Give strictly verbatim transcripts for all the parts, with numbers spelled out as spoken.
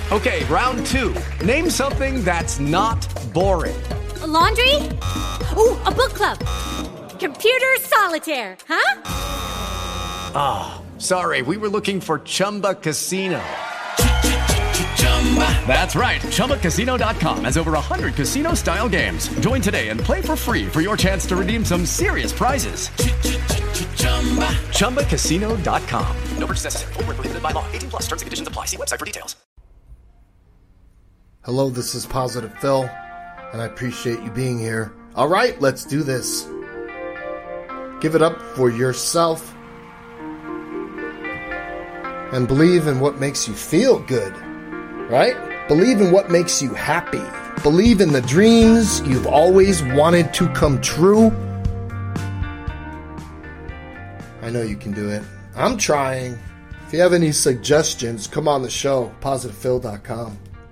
Okay, round two. Name something that's not boring. A laundry? Ooh, a book club. Computer solitaire, huh? Ah, oh, sorry, we were looking for Chumba Casino. That's right, Chumba Casino dot com has over one hundred casino-style games. Join today and play for free for your chance to redeem some serious prizes. Chumba Casino dot com. No purchase necessary. Void where prohibited by law. eighteen plus. Terms and conditions apply. See website for details. Hello, this is Positive Phil, and I appreciate you being here. All right, let's do this. Give it up for yourself and believe in what makes you feel good, right? Believe in what makes you happy. Believe in the dreams you've always wanted to come true. I know you can do it. I'm trying. If you have any suggestions, come on the show, positive phil dot com.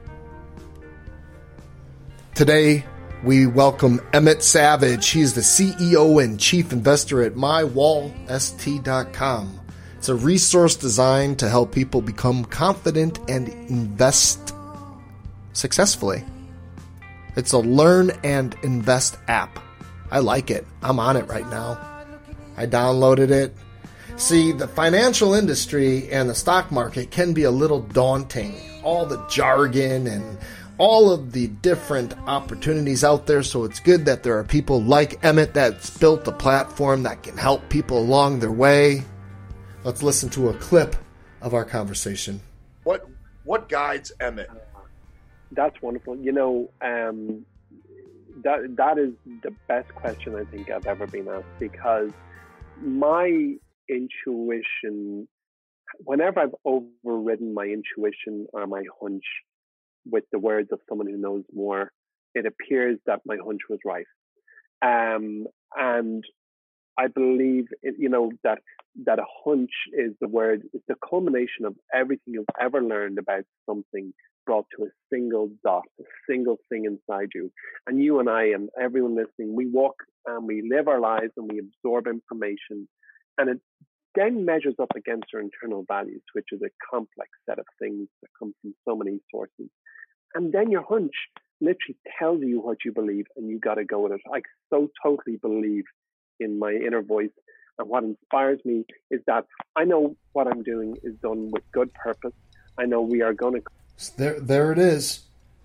Today, we welcome Emmett Savage. He's the C E O and chief investor at my wall S T dot com. It's a resource designed to help people become confident and invest successfully. It's a learn and invest app. I like it. I'm on it right now. I downloaded it. See, the financial industry and the stock market can be a little daunting. All the jargon and all of the different opportunities out there, so it's good that there are people like Emmett that's built a platform that can help people along their way. Let's listen to a clip of our conversation. What what guides Emmett? That's wonderful. You know, um, that that is the best question I think I've ever been asked, because my intuition, whenever I've overridden my intuition or my hunch with the words of someone who knows more, it appears that my hunch was right. Um, and I believe, it, you know, that that a hunch is the word, it's the culmination of everything you've ever learned about something brought to a single dot, a single thing inside you. And you and I and everyone listening, we walk and we live our lives and we absorb information, and it then measures up against our internal values, which is a complex set of things that come from so many sources. And then your hunch literally tells you what you believe, and you got to go with it. I so totally believe in my inner voice. And what inspires me is that I know what I'm doing is done with good purpose. I know we are going to... There, there it is.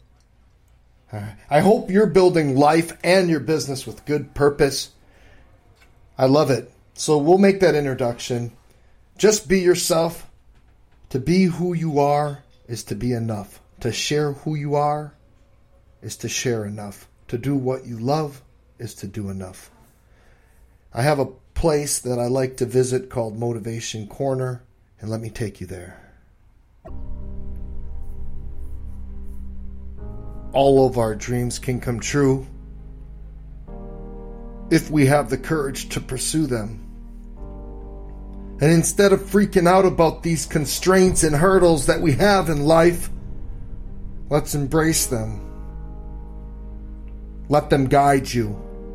I hope you're building life and your business with good purpose. I love it. So we'll make that introduction. Just be yourself. To be who you are is to be enough. To share who you are is to share enough. To do what you love is to do enough. I have a place that I like to visit called Motivation Corner, and let me take you there. All of our dreams can come true if we have the courage to pursue them. And instead of freaking out about these constraints and hurdles that we have in life, let's embrace them. Let them guide you.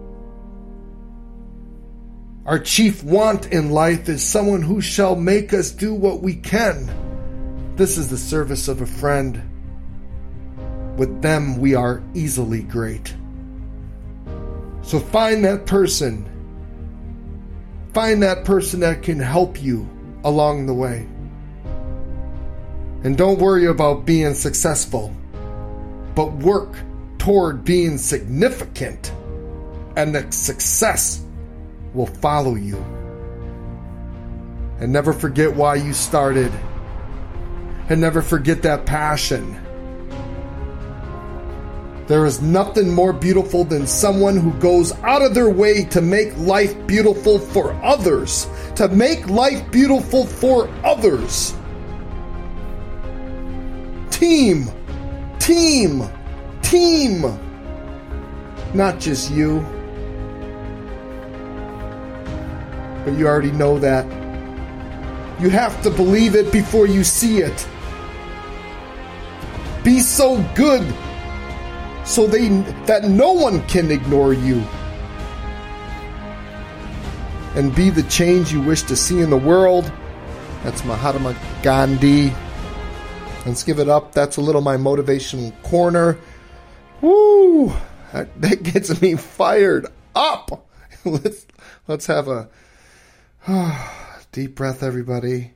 Our chief want in life is someone who shall make us do what we can. This is the service of a friend. With them, we are easily great. So find that person. Find that person that can help you along the way. And don't worry about being successful, but work toward being significant, and the success will follow you. And never forget why you started, and never forget that passion. There is nothing more beautiful than someone who goes out of their way to make life beautiful for others. To make life beautiful for others. Team. Team. Team. Not just you. But you already know that. You have to believe it before you see it. Be so good so they, that no one can ignore you. And be the change you wish to see in the world. That's Mahatma Gandhi. Let's give it up. That's a little my motivation corner. Woo! That, that gets me fired up. let's let's have a oh, deep breath, everybody.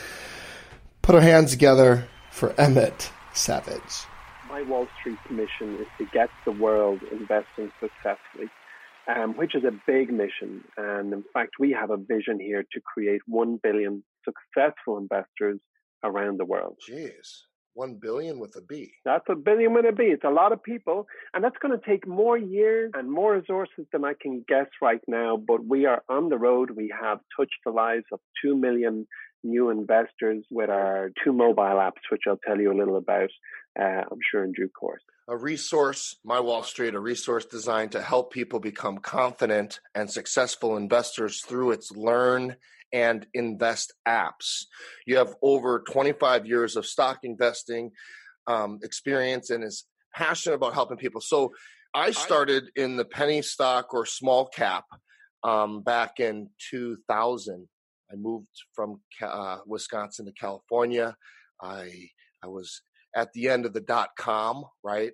Put our hands together for Emmett Savage. My Wall Street mission is to get the world investing successfully, um, which is a big mission. And in fact, we have a vision here to create one billion successful investors around the world. Jeez, one billion with a B. That's a billion with a B. It's a lot of people. And that's going to take more years and more resources than I can guess right now. But we are on the road. We have touched the lives of two million new investors with our two mobile apps, which I'll tell you a little about, uh, I'm sure, in due course. A resource, My Wall Street, a resource designed to help people become confident and successful investors through its Learn and Invest apps. You have over twenty-five years of stock investing um, experience and is passionate about helping people. So I started in the penny stock or small cap um, back in two thousand. I moved from uh, Wisconsin to California. I I was at the end of the dot-com, right?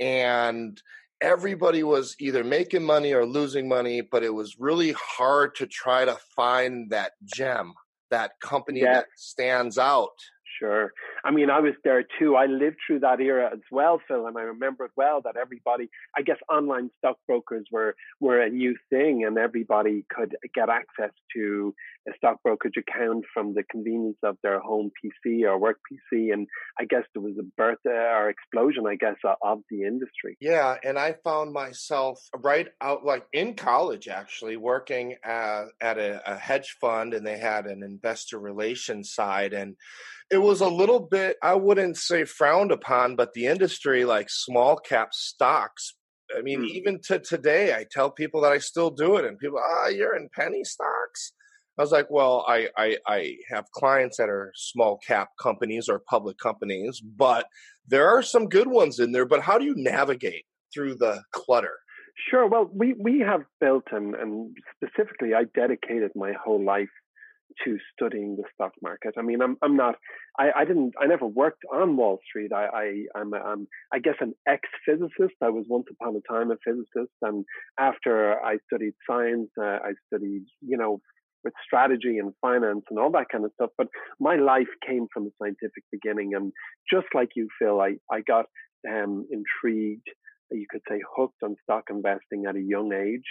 And everybody was either making money or losing money, but it was really hard to try to find that gem, that company Yeah. that stands out. Sure. I mean, I was there too. I lived through that era as well, Phil, and I remember it well that everybody, I guess online stockbrokers were, were a new thing and everybody could get access to a stock brokerage account from the convenience of their home P C or work P C. And I guess there was a birth uh, or explosion, I guess, uh, of the industry. Yeah, and I found myself right out, like in college, actually, working at, at a, a hedge fund, and they had an investor relations side. And it was a little bit, I wouldn't say frowned upon, but the industry, like small cap stocks, I mean, mm. even to today, I tell people that I still do it, and people, ah, oh, you're in penny stocks. I was like, well, I, I, I have clients that are small cap companies or public companies, but there are some good ones in there. But how do you navigate through the clutter? Sure. Well, we, we have built, and, and specifically, I dedicated my whole life to studying the stock market. I mean, I'm I'm not, I, I didn't, I never worked on Wall Street. I, I I'm, I'm I guess an ex-physicist. I was once upon a time a physicist, and after I studied science, uh, I studied, you know, with strategy and finance and all that kind of stuff. But my life came from a scientific beginning, and just like you, Phil, I I got um, intrigued, you could say hooked on stock investing at a young age,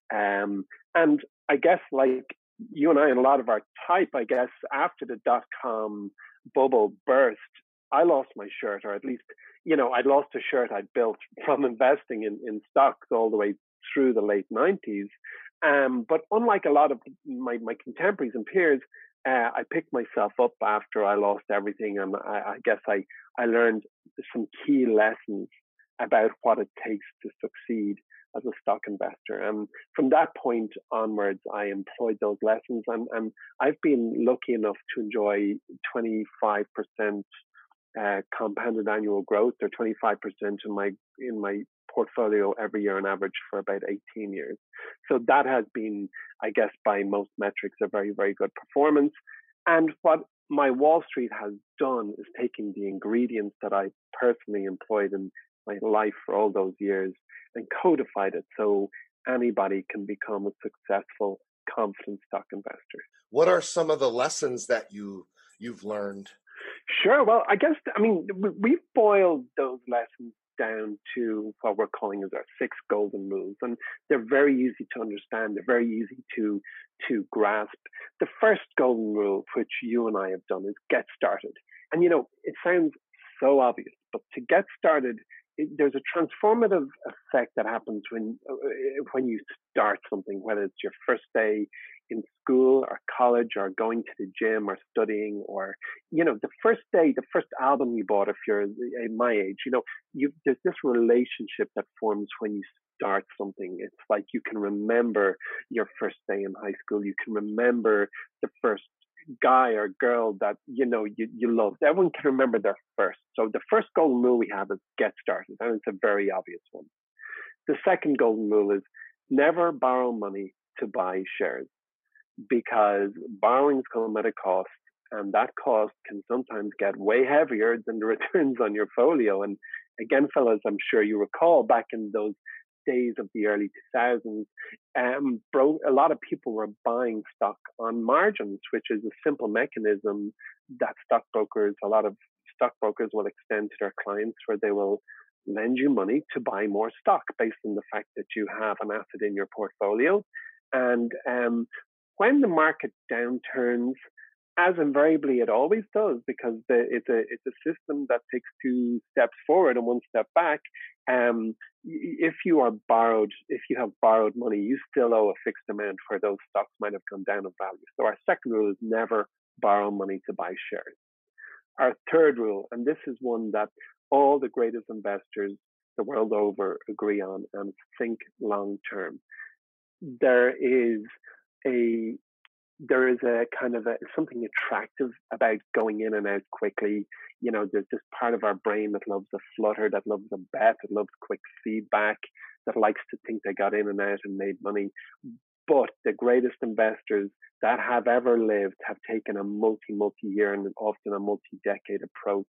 um, and I guess like you and I and a lot of our type, I guess, after the dot-com bubble burst, I lost my shirt, or at least, you know, I lost a shirt I built from investing in, in stocks all the way through the late nineties. Um, but unlike a lot of my, my contemporaries and peers, uh, I picked myself up after I lost everything. And I, I guess I, I learned some key lessons about what it takes to succeed as a stock investor. And from that point onwards, I employed those lessons, and, and I've been lucky enough to enjoy twenty-five percent uh, compounded annual growth, or twenty-five percent in my, in my portfolio every year on average for about eighteen years. So that has been, I guess, by most metrics, a very, very good performance. And what My Wall Street has done is taking the ingredients that I personally employed in my life for all those years and codified it so anybody can become a successful, confident stock investor. What are some of the lessons that you you've learned? Sure. Well, I guess, I mean, we've boiled those lessons down to what we're calling as our six golden rules. And they're very easy to understand. They're very easy to, to grasp. The first golden rule, which you and I have done, is get started. And, you know, it sounds so obvious, but to get started, it, there's a transformative effect that happens when uh, when you start something, whether it's your first day in school or college or going to the gym or studying, or, you know, the first day, the first album you bought, if you're my age, you know, you, there's this relationship that forms when you start something. It's like you can remember your first day in high school. You can remember the first guy or girl that, you know, you, you loved. Everyone can remember their first. So the first golden rule we have is get started. And it's a very obvious one. The second golden rule is never borrow money to buy shares, because borrowings come at a cost. And that cost can sometimes get way heavier than the returns on your folio. And again, fellas, I'm sure you recall back in those days of the early two thousands, um, bro, a lot of people were buying stock on margins, which is a simple mechanism that stockbrokers, a lot of stockbrokers will extend to their clients, where they will lend you money to buy more stock based on the fact that you have an asset in your portfolio. And um, when the market downturns, as invariably it always does, because the, it's a it's a system that takes two steps forward and one step back. Um, if you are borrowed, if you have borrowed money, you still owe a fixed amount where those stocks might have come down in value. So our second rule is never borrow money to buy shares. Our third rule, and this is one that all the greatest investors the world over agree on, and think long term. There is a there is a kind of a, something attractive about going in and out quickly. You know, there's this part of our brain that loves a flutter, that loves a bet, that loves quick feedback, that likes to think they got in and out and made money. But the greatest investors that have ever lived have taken a multi, multi-year and often a multi-decade approach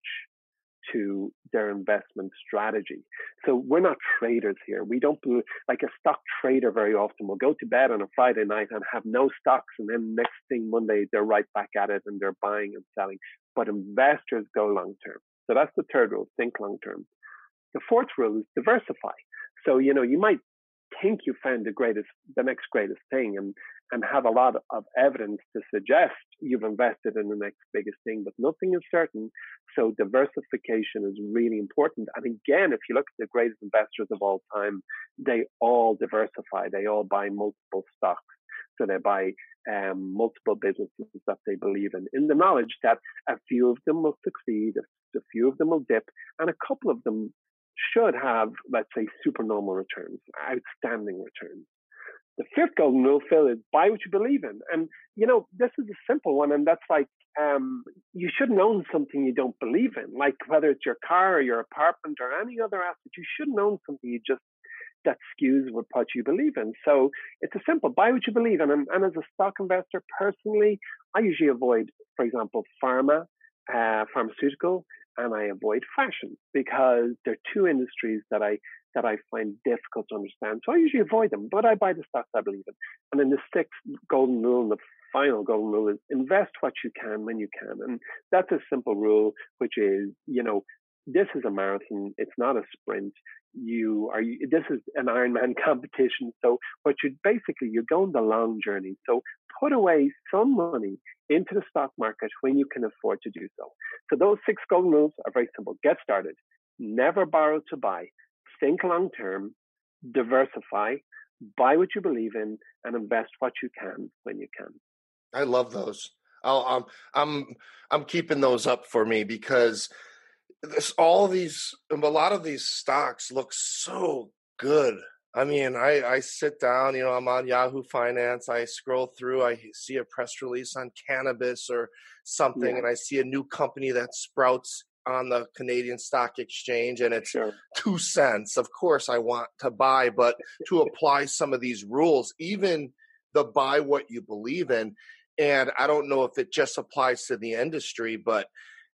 to their investment strategy. So we're not traders here. We don't do, like a stock trader very often will go to bed on a Friday night and have no stocks, and then next thing Monday they're right back at it and they're buying and selling. But investors go long term. So that's the third rule, think long term. The fourth rule is diversify. So, you know, you might think you found the greatest, the next greatest thing, and and have a lot of evidence to suggest you've invested in the next biggest thing, but nothing is certain. So diversification is really important. And again, if you look at the greatest investors of all time, they all diversify. They all buy multiple stocks. So they buy um, multiple businesses that they believe in, in the knowledge that a few of them will succeed, a few of them will dip, and a couple of them should have, let's say, supernormal returns, outstanding returns. The fifth golden rule, Phil, is buy what you believe in. And, you know, this is a simple one. And that's like, um, you shouldn't own something you don't believe in. Like whether it's your car or your apartment or any other asset, you shouldn't own something you just, that skews with what you believe in. So it's a simple, buy what you believe in. And, and as a stock investor, personally, I usually avoid, for example, pharma, uh, pharmaceutical, and I avoid fashion because they're two industries that I that I find difficult to understand. So I usually avoid them, but I buy the stocks I believe in. And then the sixth golden rule, and the final golden rule, is invest what you can when you can. And that's a simple rule, which is, you know, this is a marathon. It's not a sprint. You are, this is an Ironman competition. So what you basically, you're going the long journey. So put away some money into the stock market when you can afford to do so. So those six golden rules are very simple. Get started. Never borrow to buy. Think long term, diversify, buy what you believe in, and invest what you can when you can. I love those. I'll, I'm I'm I'm keeping those up for me because this all these a lot of these stocks look so good. I mean, I, I sit down, you know, I'm on Yahoo Finance. I scroll through, I see a press release on cannabis or something, yeah. and I see a new company that sprouts on the Canadian Stock Exchange, and it's sure. two cents. Of course, I want to buy, but to apply some of these rules, even the buy what you believe in, and I don't know if it just applies to the industry, but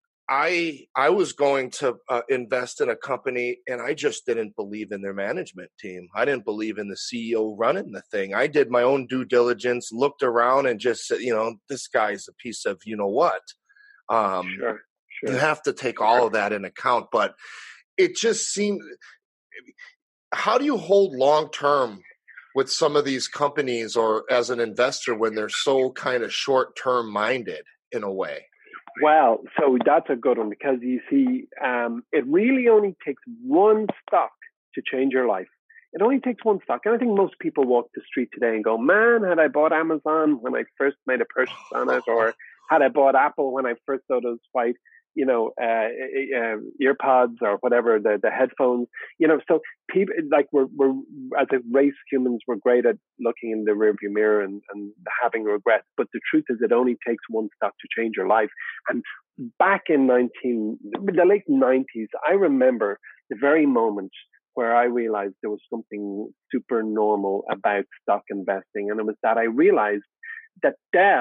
I I was going to uh, invest in a company, and I just didn't believe in their management team. I didn't believe in the C E O running the thing. I did my own due diligence, looked around, and just said, you know, this guy's a piece of you know what. Um, sure. Sure. You have to take all of that in account, but it just seemed, how do you hold long-term with some of these companies or as an investor when they're so kind of short-term minded in a way? Well, so that's a good one because you see, um, it really only takes one stock to change your life. It only takes one stock. And I think most people walk the street today and go, man, had I bought Amazon when I first made a purchase on it, or had I bought Apple when I first saw those white, you know, uh, uh, ear pods or whatever, the, the headphones, you know, so people like we're, we're, as a race, humans, we're great at looking in the rearview mirror and, and having regrets. But the truth is it only takes one stock to change your life. And back in nineteen, the late nineties, I remember the very moment where I realized there was something super normal about stock investing. And it was that I realized that Dell,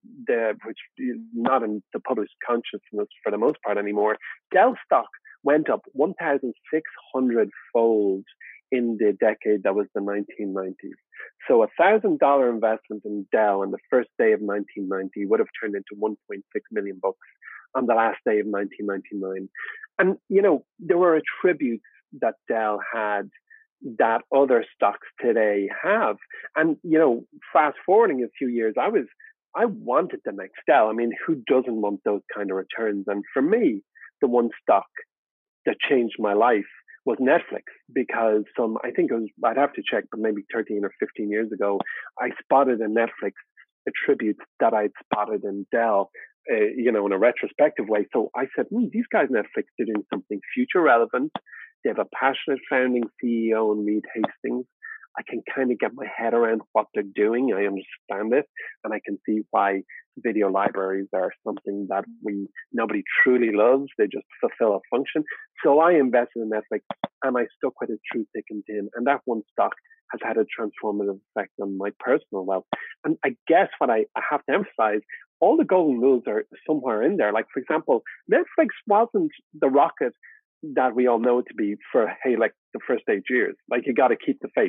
the which is not in the public consciousness for the most part anymore, Dell stock went up one thousand six hundred fold in the decade that was the nineteen nineties. So a thousand dollar investment in Dell on the first day of nineteen ninety would have turned into one point six million bucks on the last day of nineteen ninety-nine. And, you know, there were attributes that Dell had that other stocks today have. And, you know, fast forwarding a few years, I was, I wanted the next Dell. I mean, who doesn't want those kind of returns? And for me, the one stock that changed my life was Netflix, because some, I think it was, I'd have to check, but maybe thirteen or fifteen years ago, I spotted in Netflix attributes that I'd spotted in Dell, uh, you know, in a retrospective way. So I said, hmm, these guys Netflix are doing something future relevant. They have a passionate founding C E O in Reed Hastings. I can kind of get my head around what they're doing. I understand it, and I can see why video libraries are something that we nobody truly loves. They just fulfill a function. So I invested in Netflix, and I stuck with it through thick and thin. And that one stock has had a transformative effect on my personal wealth. And I guess what I, I have to emphasize, all the golden rules are somewhere in there. Like, for example, Netflix wasn't the rocket that we all know it to be for, hey, like the first eight years. Like, you got to keep the faith.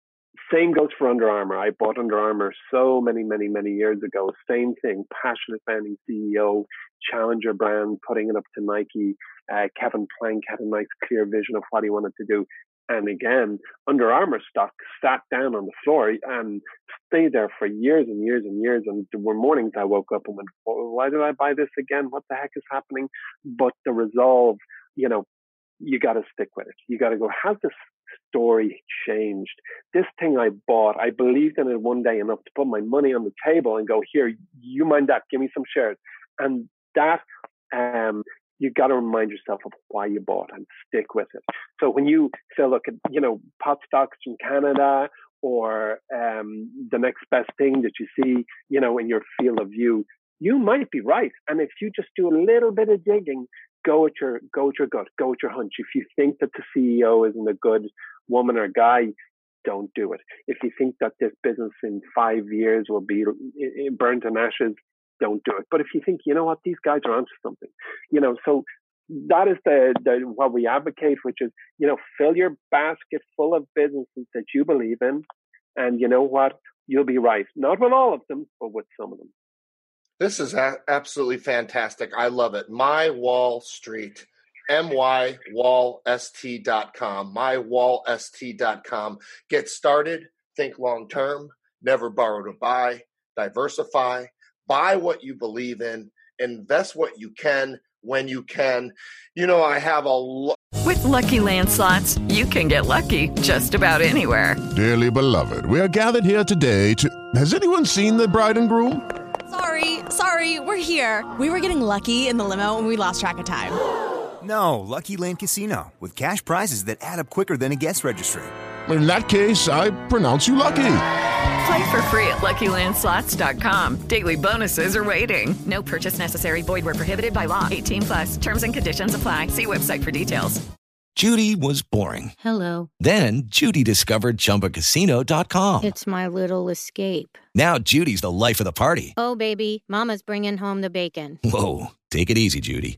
Same goes for Under Armour. I bought Under Armour so many, many, many years ago. Same thing. Passionate founding C E O, challenger brand, putting it up to Nike. Uh, Kevin Plank had a nice, clear vision of what he wanted to do. And again, Under Armour stock sat down on the floor and stayed there for years and years and years. And there were mornings I woke up and went, why did I buy this again? What the heck is happening? But the resolve, you know, you got to stick with it. You got to go, has this story changed? This thing I bought, I believed in it one day enough to put my money on the table and go, here, you mind that, give me some shares. And that, um, you got to remind yourself of why you bought and stick with it. So when you say, look at, you know, pot stocks from Canada or um, the next best thing that you see, you know, in your field of view, you might be right. And if you just do a little bit of digging, go with your, go with your gut, go with your hunch. If you think that the C E O isn't a good woman or guy, don't do it. If you think that this business in five years will be burnt to ashes, don't do it. But if you think, you know what, these guys are onto something, you know, so that is the, the what we advocate, which is, you know, fill your basket full of businesses that you believe in, and you know what, you'll be right. Not with all of them, but with some of them. This is a- absolutely fantastic. I love it. My Wall Street, M Y wall S T dot com, my wall S T dot com. Get started, think long term, never borrow to buy, diversify, buy what you believe in, invest what you can when you can. You know, I have a lot. With Lucky Land Slots, you can get lucky just about anywhere. Dearly beloved, we are gathered here today to... Has anyone seen the bride and groom? Sorry, sorry, we're here. We were getting lucky in the limo and we lost track of time. No, Lucky Land Casino, with cash prizes that add up quicker than a guest registry. In that case, I pronounce you lucky. Play for free at Lucky Land Slots dot com. Daily bonuses are waiting. No purchase necessary. Void where prohibited by law. eighteen plus. Terms and conditions apply. See website for details. Judy was boring. Hello. Then Judy discovered Chumba Casino dot com. It's my little escape. Now Judy's the life of the party. Oh, baby, mama's bringing home the bacon. Whoa, take it easy, Judy.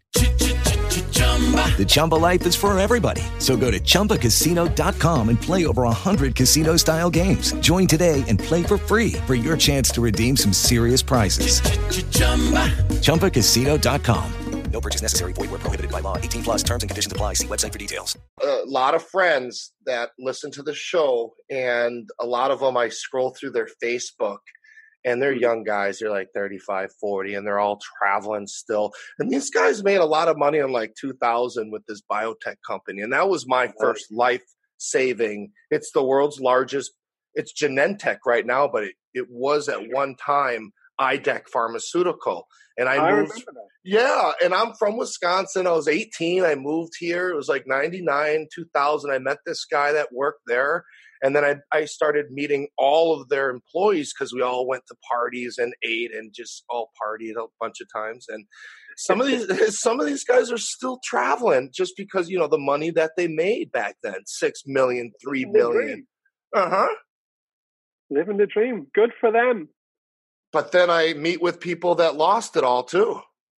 The Chumba life is for everybody. So go to Chumba Casino dot com and play over one hundred casino-style games. Join today and play for free for your chance to redeem some serious prizes. Chumba Casino dot com. No purchase necessary. Void where prohibited by law. eighteen plus terms and conditions apply. See website for details. A lot of friends that listen to the show, and a lot of them I scroll through their Facebook, and they're young guys. They're like thirty-five, forty, and they're all traveling still. And these guys made a lot of money in like two thousand with this biotech company. And that was my first life saving. It's the world's largest. It's Genentech right now, but it, it was at one time I D E C Pharmaceutical. And I, I moved. remember that. Yeah. And I'm from Wisconsin. I was eighteen. I moved here. It was like ninety-nine, two thousand. I met this guy that worked there. And then I, I started meeting all of their employees because we all went to parties and ate and just all partied a bunch of times. And some of these, some of these guys are still traveling just because, you know, the money that they made back then, six million, three million. Uh huh. Living the dream. Good for them. but then I meet with people that lost it all too.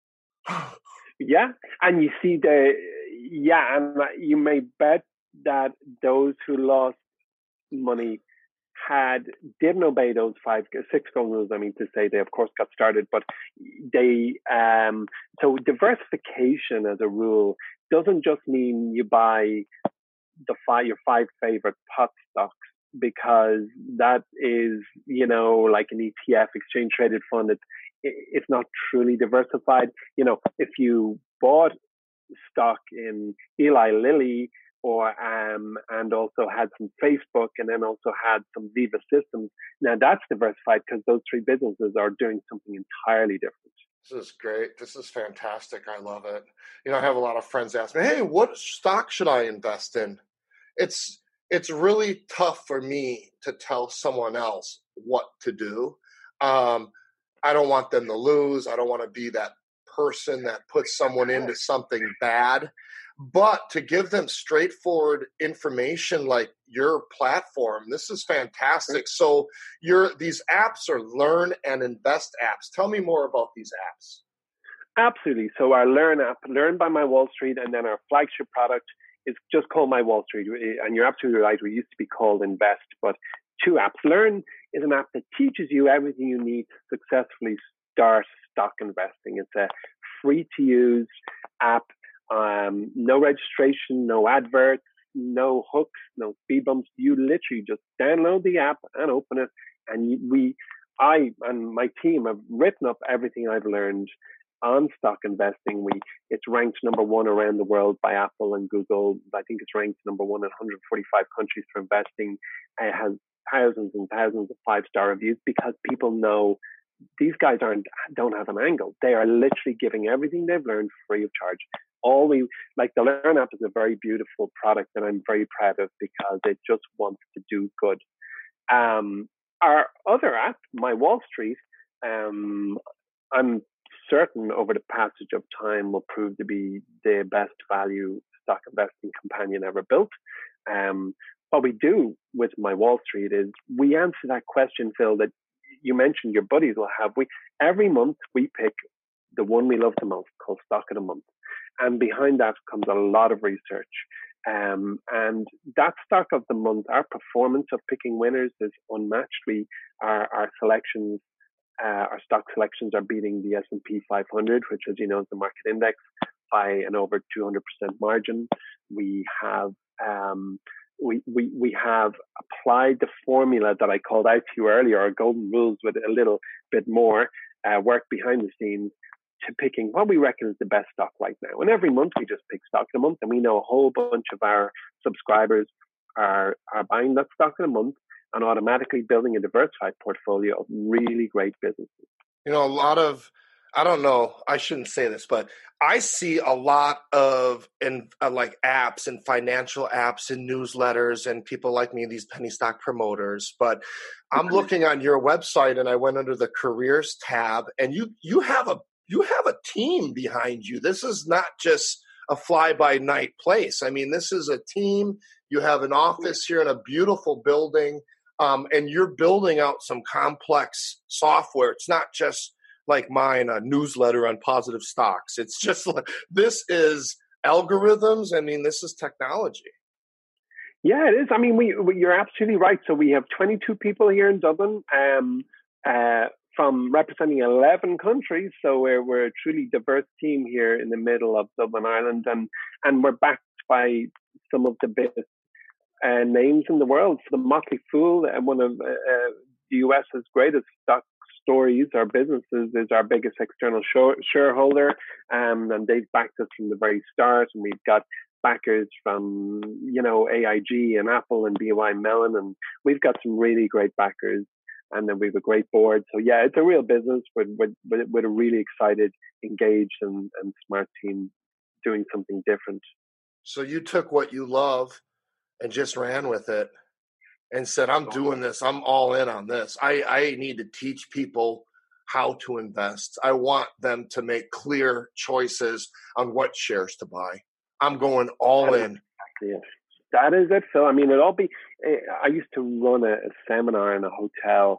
Yeah. And you see the, yeah, and you may bet that those who lost money had, didn't obey those five, six golden rules. I mean, to say they of course got started, but they, um, so diversification as a rule doesn't just mean you buy the five, your five favorite pot stocks, because that is, you know, like an E T F, exchange traded fund. It's, it's not truly diversified. You know, if you bought stock in Eli Lilly or, um, and also had some Facebook and then also had some Viva Systems, now that's diversified because those three businesses are doing something entirely different. This is great. This is fantastic. I love it. You know, I have a lot of friends ask me, hey, what stock should I invest in? It's, it's really tough for me to tell someone else what to do. Um, I don't want them to lose. I don't want to be that person that puts someone into something bad. But to give them straightforward information like your platform, this is fantastic. So your these apps are Learn and Invest apps. Tell me more about these apps. Absolutely. So our Learn app, Learn by My Wall Street, and then our flagship product is just called My Wall Street. And you're absolutely right. We used to be called Invest, but two apps. Learn is an app that teaches you everything you need to successfully start stock investing. It's a free to use app. Um, no registration, no adverts, no hooks, no speed bumps. You literally just download the app and open it. And we, I and my team have written up everything I've learned on stock investing. We, it's ranked number one around the world by Apple and Google. I think it's ranked number one in one hundred forty-five countries for investing. It has thousands and thousands of five-star reviews because people know these guys aren't, don't have an angle. They are literally giving everything they've learned free of charge. All we, like the Learn app is a very beautiful product that I'm very proud of because it just wants to do good. Um, our other app, My Wall Street, um, I'm certain over the passage of time will prove to be the best value stock investing companion ever built. Um, what we do with My Wall Street is we answer that question, Phil, that you mentioned your buddies will have. We every month we pick the one we love the most, called Stock of the Month. And behind that comes a lot of research. Um, and that stock of the month, our performance of picking winners is unmatched. We, our, our selections, uh, our stock selections are beating the S and P five hundred, which, as you know, is the market index, by an over two hundred percent margin. We have, um, we, we, we have applied the formula that I called out to you earlier, our golden rules, with a little bit more uh, work behind the scenes, to picking what we reckon is the best stock right now. And every month we just pick stock of the month, and we know a whole bunch of our subscribers are, are buying that stock of the month and automatically building a diversified portfolio of really great businesses. You know, a lot of, I don't know, I shouldn't say this, but I see a lot of in, uh, like apps and financial apps and newsletters and people like me, these penny stock promoters. But I'm looking on your website and I went under the careers tab, and you you have a you have a team behind you. This is not just a fly-by-night place. I mean, this is a team. You have an office here in a beautiful building, um, and you're building out some complex software. It's not just like mine, a newsletter on positive stocks. It's just like, this is algorithms. I mean, this is technology. Yeah, it is. I mean, we, we you're absolutely right. So we have twenty-two people here in Dublin, um, uh, from representing eleven countries. So we're we're a truly diverse team here in the middle of Dublin, Ireland, and and we're backed by some of the biggest uh, names in the world. So the Motley Fool, and one of uh, the U S's greatest stock stories, our businesses, is our biggest external sh- shareholder, um, and they've backed us from the very start. And we've got backers from, you know, A I G and Apple and B Y Mellon, and we've got some really great backers. And then we have a great board. So yeah, it's a real business with with, with a really excited, engaged, and, and smart team doing something different. So you took what you love and just ran with it and said, I'm doing this. I'm all in on this. I, I need to teach people how to invest. I want them to make clear choices on what shares to buy. I'm going all that in. Exactly it. That is it, Phil. I mean, it all be, I used to run a, a seminar in a hotel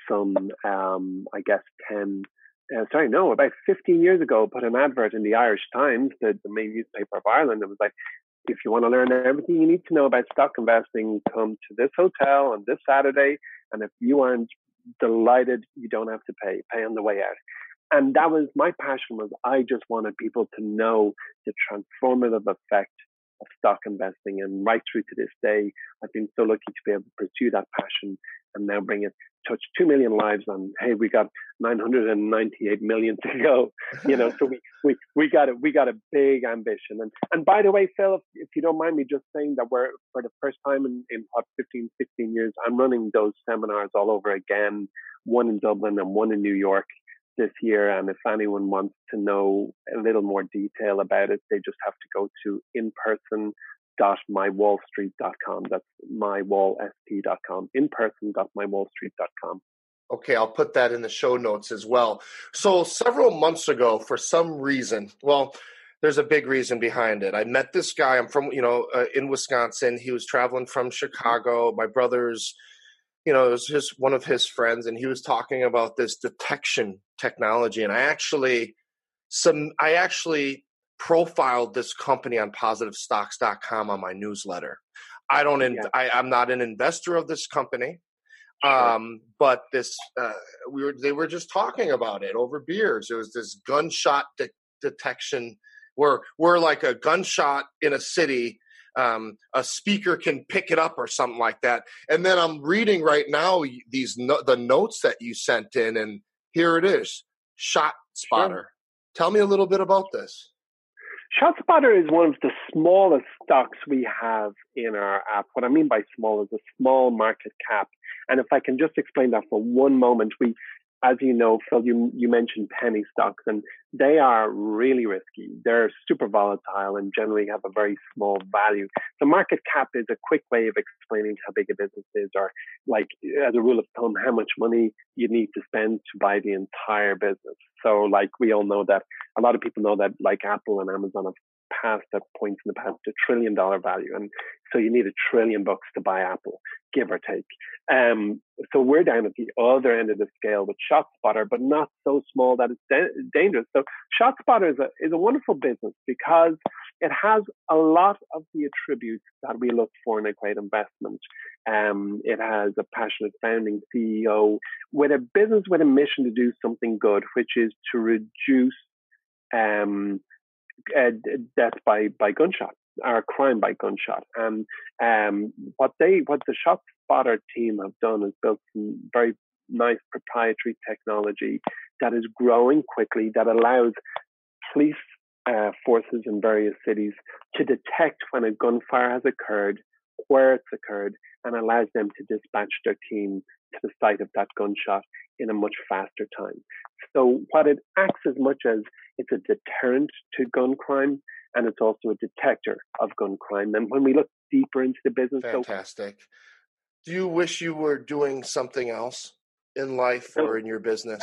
some, um, I guess, ten, uh, sorry, no, about fifteen years ago, put an advert in the Irish Times, the, the main newspaper of Ireland. It was like, if you want to learn everything you need to know about stock investing, come to this hotel on this Saturday. And if you aren't delighted, you don't have to pay, pay on the way out. And that was my passion, was I just wanted people to know the transformative effect of stock investing. And right through to this day, I've been so lucky to be able to pursue that passion and now bring it, touch two million lives. And hey, we got nine hundred ninety-eight million to go, you know, so we, we, we got a, we got a big ambition. And, and by the way, Phil, if, if you don't mind me just saying that we're, for the first time in, in what, fifteen, sixteen years, I'm running those seminars all over again, one in Dublin and one in New York this year. And if anyone wants to know a little more detail about it, they just have to go to in person dot my wall street dot com. That's my wall s t dot com. in person dot my wall street dot com. Okay, I'll put that in the show notes as well. So several months ago, for some reason, well, there's a big reason behind it. I met this guy. I'm from, you know, uh, in Wisconsin. He was traveling from Chicago. My brother's, you know, it was just one of his friends, and he was talking about this detection technology. And I actually, some, I actually profiled this company on positive stocks dot com on my newsletter. I don't, in, yeah. I, I'm not an investor of this company, sure. um, but this, uh, we were, they were just talking about it over beers. It was this gunshot de- detection, where we're like a gunshot in a city. Um, a speaker can pick it up or something like that. And then I'm reading right now these no- the notes that you sent in, and here it is, Shot Spotter. Sure. Tell me a little bit about this. Shot Spotter is one of the smallest stocks we have in our app. What I mean by small is a small market cap. And if I can just explain that for one moment, we, as you know, Phil, you, you mentioned penny stocks, and they are really risky. They're super volatile and generally have a very small value. The market cap is a quick way of explaining how big a business is, or like, as a rule of thumb, how much money you need to spend to buy the entire business. So like, we all know that, a lot of people know that like Apple and Amazon have passed at points in the past a trillion dollar value. And so you need a trillion bucks to buy Apple, give or take. Um, so we're down at the other end of the scale with ShotSpotter, but not so small that it's da- dangerous. So ShotSpotter is a, is a wonderful business because it has a lot of the attributes that we look for in a great investment. Um, it has a passionate founding C E O with a business with a mission to do something good, which is to reduce um, uh, death by, by gunshot, or crime by gunshot. And um, what they, what the ShotSpotter team have done is built some very nice proprietary technology that is growing quickly, that allows police uh, forces in various cities to detect when a gunfire has occurred, where it's occurred, and allows them to dispatch their team to the site of that gunshot in a much faster time. So what it acts as much as it's a deterrent to gun crime, and it's also a detector of gun crime. And when we look deeper into the business... Fantastic. So, do you wish you were doing something else in life or in your business?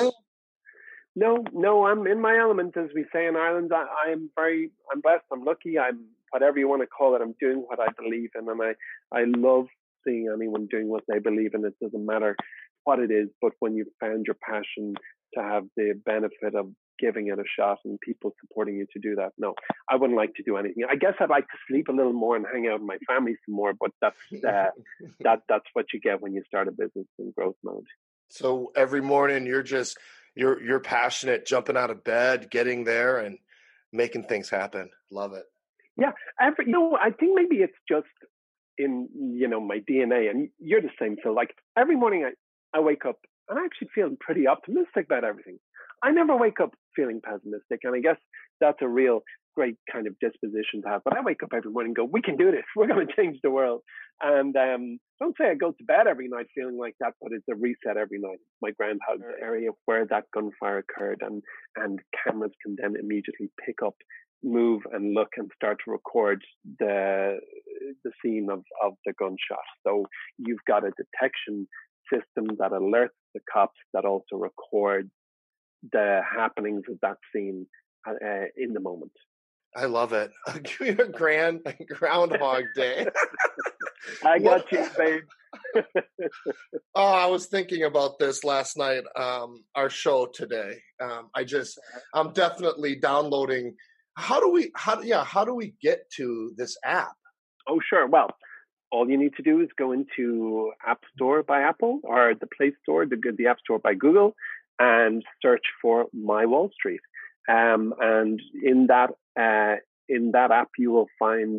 No, no, I'm in my element, as we say in Ireland. I, I'm very, I'm blessed, I'm lucky, I'm whatever you want to call it. I'm doing what I believe in, and I, I love seeing anyone doing what they believe in. It doesn't matter what it is, but when you've found your passion, to have the benefit of giving it a shot and people supporting you to do that. No, I wouldn't like to do anything. I guess I'd like to sleep a little more and hang out with my family some more, but that's uh, that that's what you get when you start a business in growth mode. So every morning you're just you're you're passionate, jumping out of bed, getting there, and making things happen. Love it. Yeah, every, you know, I think maybe it's just in you know my D N A, and you're the same, Phil. Like every morning I, I wake up and I actually feel pretty optimistic about everything. I never wake up feeling pessimistic, and I guess that's a real great kind of disposition to have. But I wake up every morning and go, we can do this. We're going to change the world. And um, don't say I go to bed every night feeling like that, but it's a reset every night. My groundhog area where that gunfire occurred, and, and cameras can then immediately pick up, move and look and start to record the the scene of, of the gunshot. So you've got a detection system that alerts the cops, that also records the happenings of that scene uh, in the moment. I love it. Give me a grand Groundhog Day. I got you, babe. Oh, I was thinking about this last night, um, our show today. Um, I just, I'm definitely downloading. How do we, how, yeah, how do we get to this app? Oh, sure. Well, all you need to do is go into App Store by Apple or the Play Store, the, the App Store by Google, and search for My Wall Street. Um, and in that, uh, in that app, you will find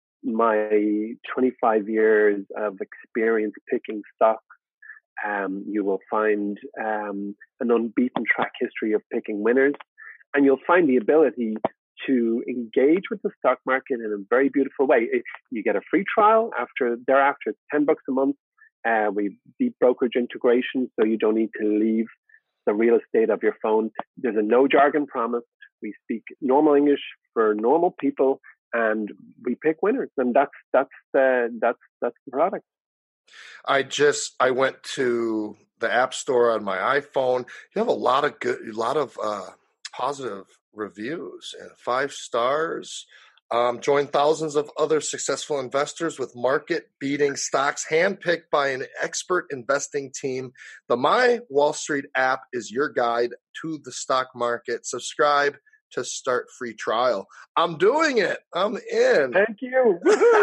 my twenty-five years of experience picking stocks. Um, you will find um, an unbeaten track history of picking winners, and you'll find the ability to engage with the stock market in a very beautiful way. It, you get a free trial after thereafter. It's ten bucks a month. Uh, we deep brokerage integration, so you don't need to leave the real estate of your phone. There's a no jargon promise. We speak normal English for normal people, and we pick winners, and that's that's the that's that's the product. I just I went to the App Store on my iPhone. You have a lot of good, a lot of uh, positive reviews and five stars. Um, join thousands of other successful investors with market-beating stocks handpicked by an expert investing team. The My Wall Street app is your guide to the stock market. Subscribe to start free trial. I'm doing it. I'm in. Thank you.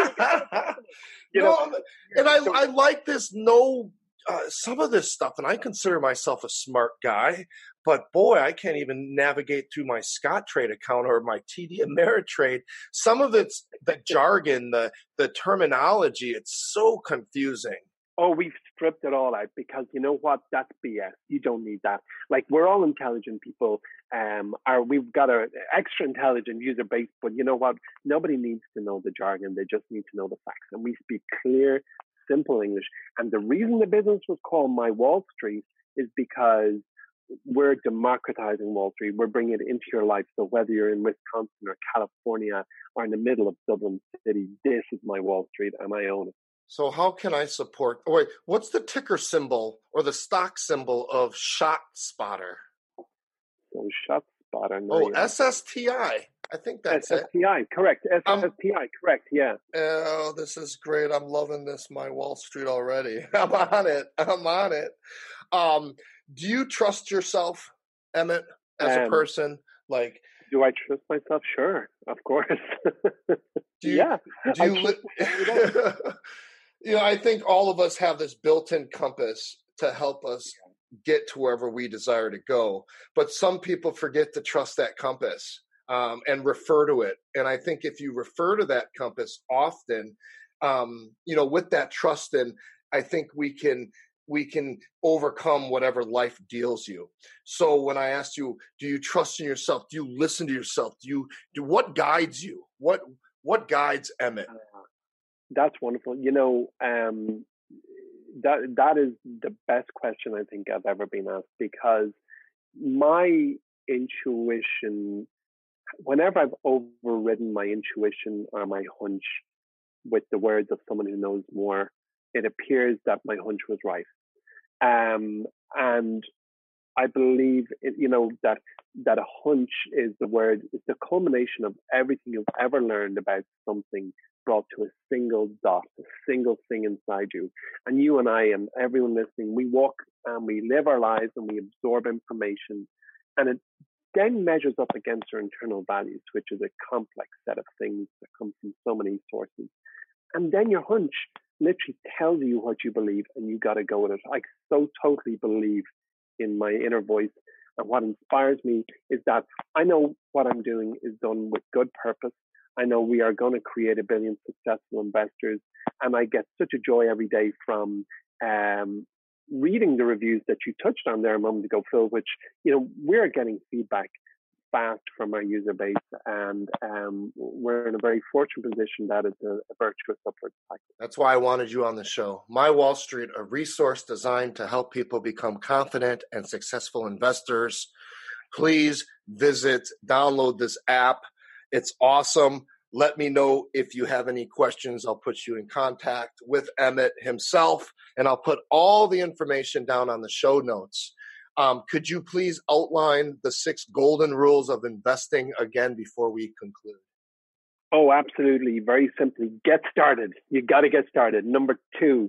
you know, and I, I like this no, uh, some of this stuff, and I consider myself a smart guy, but boy, I can't even navigate through my Scottrade account or my T D Ameritrade. Some of it's the jargon, the, the terminology. It's so confusing. Oh, we've stripped it all out because you know what? That's B S. You don't need that. Like, we're all intelligent people. Um, are we've got an extra intelligent user base, but you know what? Nobody needs to know the jargon. They just need to know the facts. And we speak clear, simple English. And the reason the business was called My Wall Street is because we're democratizing Wall Street. We're bringing it into your life. So whether you're in Wisconsin or California or in the middle of Dublin City, this is my Wall Street, and I own it. So how can I support? Oh wait, what's the ticker symbol or the stock symbol of ShotSpotter? So ShotSpotter. No, oh, yeah. S S T I. I think that's S S T I, it. Correct. S S T I, um, correct. Yeah. Oh, this is great. I'm loving this, My Wall Street already. I'm on it. I'm on it. Um, do you trust yourself, Emmett, as um, a person? Like, do I trust myself? Sure, of course. do you, yeah. Do you, li- you know, I think all of us have this built-in compass to help us get to wherever we desire to go. But some people forget to trust that compass um, and refer to it. And I think if you refer to that compass often, um, you know, with that trust in, I think we can we can overcome whatever life deals you. So when I asked you, do you trust in yourself? Do you listen to yourself? Do you do what guides you? What what guides Emmett? Uh, that's wonderful. You know, um, that that is the best question I think I've ever been asked, because my intuition, whenever I've overridden my intuition or my hunch with the words of someone who knows more, it appears that my hunch was right. Um, and I believe, it, you know, that that a hunch is the word, it's the culmination of everything you've ever learned about something brought to a single dot, a single thing inside you. And you and I and everyone listening, we walk and we live our lives and we absorb information. And it then measures up against our internal values, which is a complex set of things that come from so many sources. And then your hunch literally tells you what you believe, and you got to go with it. I so totally believe in my inner voice. And what inspires me is that I know what I'm doing is done with good purpose. I know we are going to create a billion successful investors. And I get such a joy every day from um, reading the reviews that you touched on there a moment ago, Phil, which, you know, we're getting feedback fast from our user base, and um, we're in a very fortunate position that it's a, a virtuous upward cycle. That's why I wanted you on the show. My Wall Street, a resource designed to help people become confident and successful investors. Please visit, download this app. It's awesome. Let me know if you have any questions. I'll put you in contact with Emmett himself, and I'll put all the information down on the show notes. Um, could you please outline the six golden rules of investing again before we conclude? Oh, absolutely. Very simply, get started. You got to get started. Number two,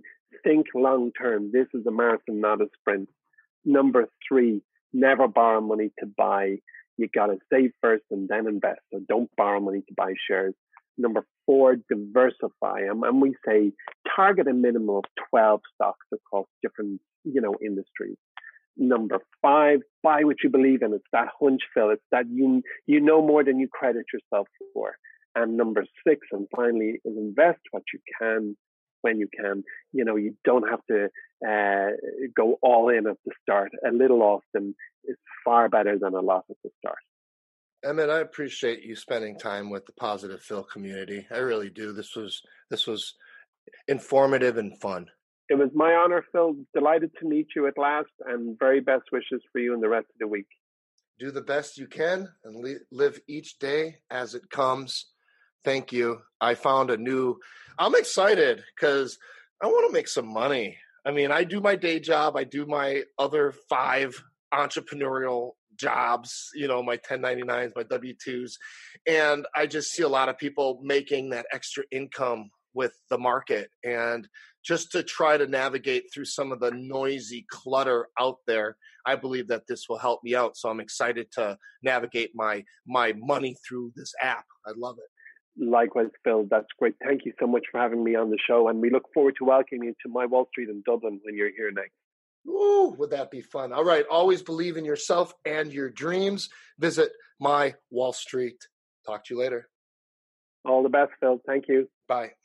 think long term. This is a marathon, not a sprint. Number three, never borrow money to buy. You got to save first and then invest. So don't borrow money to buy shares. Number four, diversify. And, and we say target a minimum of twelve stocks across different, you know, industries. Number five, buy what you believe in. It's that hunch, Phil. It's that you you know more than you credit yourself for. And number six, and finally, is invest what you can when you can. You know, you don't have to uh, go all in at the start. A little often is far better than a lot at the start. Emmett, I appreciate you spending time with the Positive Phil community. I really do. This was this was informative and fun. It was my honor, Phil. Delighted to meet you at last, and very best wishes for you in the rest of the week. Do the best you can and li- live each day as it comes. Thank you. I found a new, I'm excited because I want to make some money. I mean, I do my day job. I do my other five entrepreneurial jobs, you know, my ten ninety-nines, my W two's. And I just see a lot of people making that extra income with the market. And just to try to navigate through some of the noisy clutter out there, I believe that this will help me out. So I'm excited to navigate my my money through this app. I love it. Likewise, Phil. That's great. Thank you so much for having me on the show. And we look forward to welcoming you to My Wall Street in Dublin when you're here next. Ooh, would that be fun? All right. Always believe in yourself and your dreams. Visit My Wall Street. Talk to you later. All the best, Phil. Thank you. Bye.